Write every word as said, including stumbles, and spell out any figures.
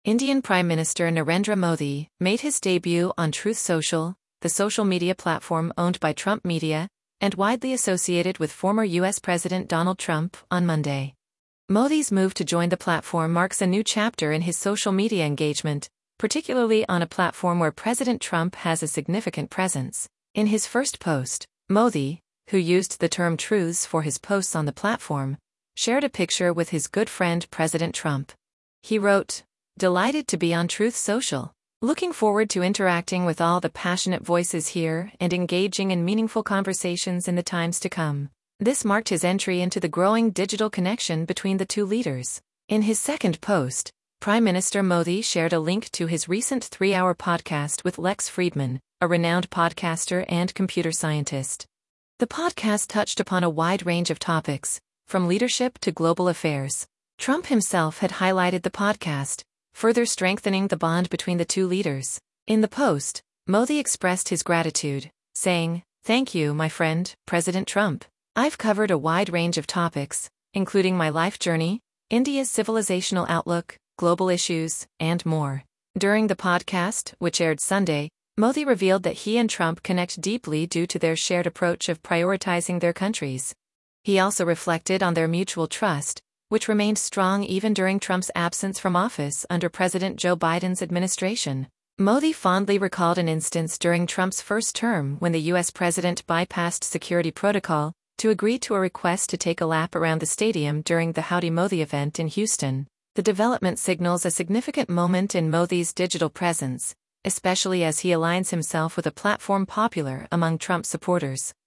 Indian Prime Minister Narendra Modi made his debut on Truth Social, the social media platform owned by Trump Media and widely associated with former U S President Donald Trump, on Monday. Modi's move to join the platform marks a new chapter in his social media engagement, particularly on a platform where President Trump has a significant presence. In his first post, Modi, who used the term truths for his posts on the platform, shared a picture with his good friend President Trump. He wrote, "Delighted to be on Truth Social. Looking forward to interacting with all the passionate voices here and engaging in meaningful conversations in the times to come." This marked his entry into the growing digital connection between the two leaders. In his second post, Prime Minister Modi shared a link to his recent three-hour podcast with Lex Fridman, a renowned podcaster and computer scientist. The podcast touched upon a wide range of topics, from leadership to global affairs. Trump himself had highlighted the podcast, further strengthening the bond between the two leaders. In the post, Modi expressed his gratitude, saying, "Thank you, my friend, President Trump. I've covered a wide range of topics, including my life journey, India's civilizational outlook, global issues, and more." During the podcast, which aired Sunday, Modi revealed that he and Trump connect deeply due to their shared approach of prioritizing their countries. He also reflected on their mutual trust, which remained strong even during Trump's absence from office under President Joe Biden's administration. Modi fondly recalled an instance during Trump's first term when the U S president bypassed security protocol to agree to a request to take a lap around the stadium during the Howdy Modi event in Houston. The development signals a significant moment in Modi's digital presence, especially as he aligns himself with a platform popular among Trump supporters.